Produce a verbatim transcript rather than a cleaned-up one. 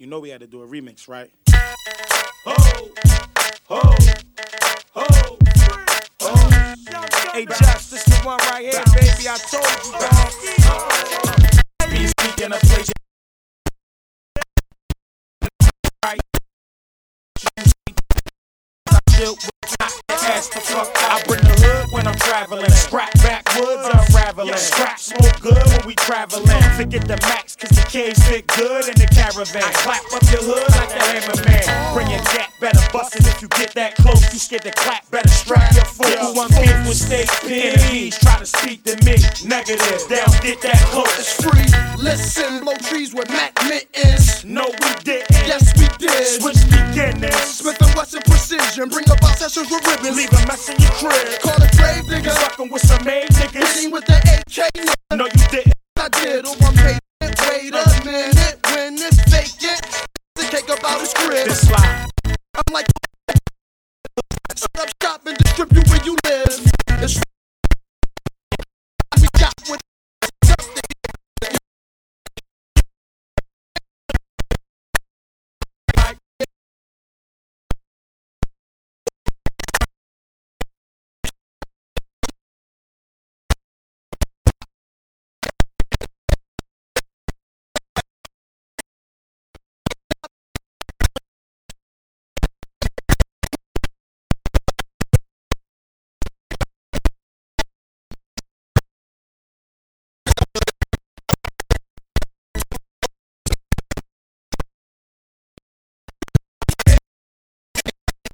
You know we had to do a remix, right? Ho, ho, ho, ho. Hey, Josh, this the one right here, baby. I told you, dog. Be speaking of place. Right. I bring the hood when I'm traveling. Scrap backwoods, unraveling. Scrap smoke good when we traveling. Forget the max, cause the K's fit good in the caravan. I clap up your hood like the hammer man. Bring your gap, better bust it if you get that close. You scared to clap, better strap your foot. Yo, I'm beef with state enemies. Try to speak to me, negative. They don't get that close. It's free, listen, blow trees with Mac mittens. No, we didn't. Yes, we did. Switch beginnings. Smith and Wesson precision. Bring about sessions with ribbons. Leave a mess in your crib. Call a grave digger. Fucking with some made niggas. Hitting with the A K. No, you didn't. I did. Oh, I'm paid. Wait a minute. When it's vacant, the cake about his crib. This slide. I'm like